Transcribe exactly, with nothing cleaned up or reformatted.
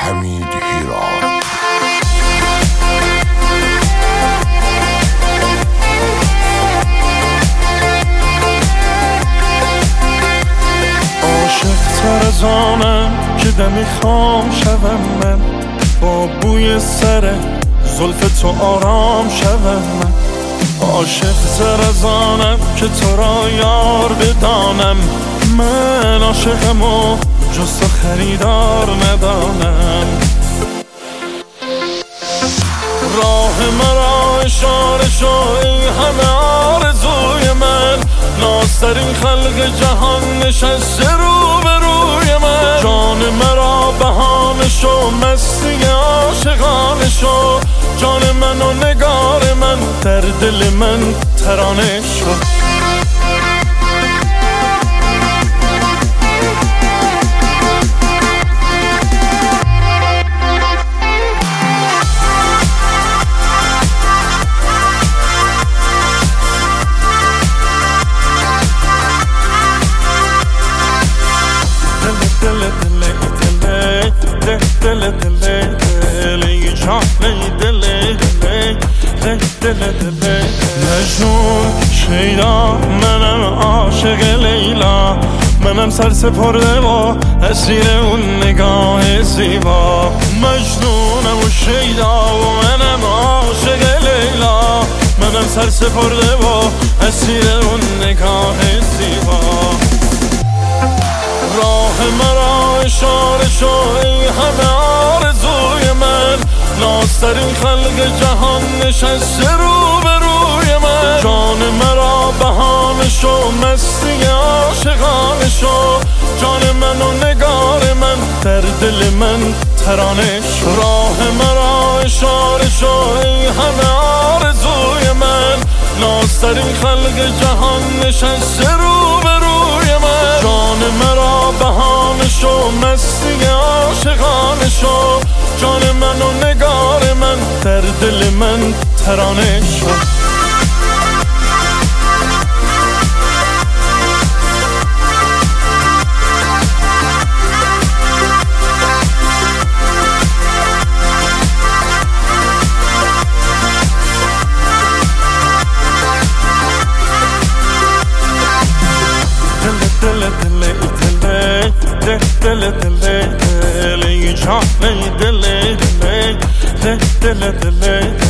حمید هیراد. عاشق تر از آنم که دمی خام شوم من، با بوی سر زلف تو آرام شوم من. عاشق تر از آنم که تو را یار بدانم، من عاشقم و جز تو خریدار ندانم. راه مرا اشاره شو ای همه آرزوی من، نازترین خلق جهان نشسته رو به روی من. جان مرا بهانه شو مستی عاشقانه شو، جان من و نگار من در دل من ترانه شو. دل دل دل جان دل دل دل دل مجنون شیدا، منم عاشق لیلا، منم سر سپرده و اسیر اون نگاه زیبا. مجنونم و شیدا و منم عاشق لیلا، منم سر سپرده و اسیر اون نگاه زیبا. راه مرا اشاره شو ای همه آرزوی من، نازترین خلق جهان نشسته رو به روی من. جان مرا بهانه شو مستی عاشقانه شو، جان من و نگار من در دل من ترانه شو. راه مرا اشاره شو ای همه آرزوی من، نازترین خلق جهان نشسته رو به روی من. جان مرا بهانه شو مستی عاشقانه شو، جان من و نگار من در دل من ترانه شو. دل دل دل جان دل دل دل دل